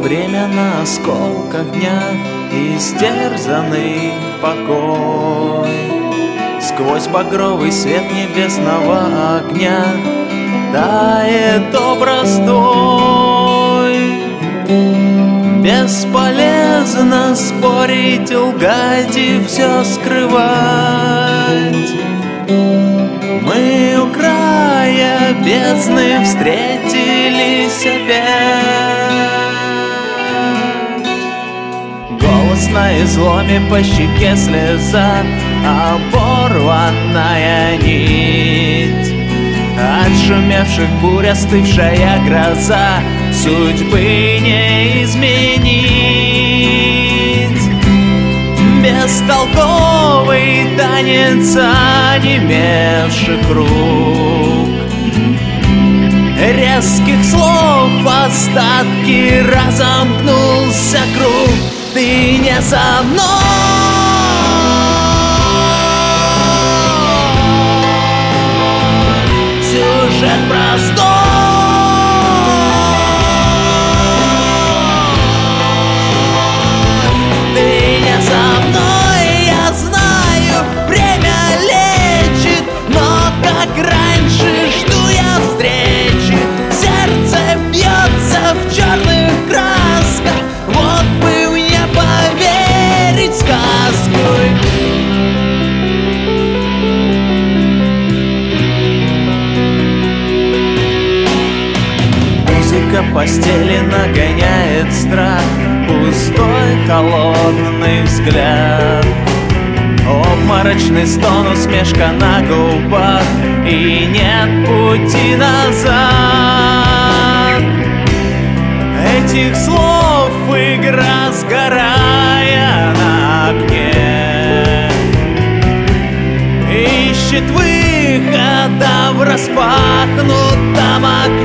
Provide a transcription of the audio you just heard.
время на осколках дня, истерзанный покой. Сквозь багровый свет небесного огня тает образ твой. Бесполезно спорить, лгать и все скрывать. Мы у края бездны встретились опять. Голос на изломе, по щеке слеза, оборванная нить. Отшумевших бурь, остывшая гроза, судьбы не изменить. Бестолковый танец онемевших рук, резких слов остатки, разомкнулся круг. Ты не со мной. Сюжет простой. Ты не со мной, я знаю, время лечит, но как раньше жду я встречи. Сердце бьется в черных красках, вот бы мне поверить в сказку. Музыка постели нагоняет страх, пустой холодный взгляд, обморочный стон, усмешка на губах, и нет пути назад. Этих слов игра, сгорая на огне, ищет выхода в распахнутом окне.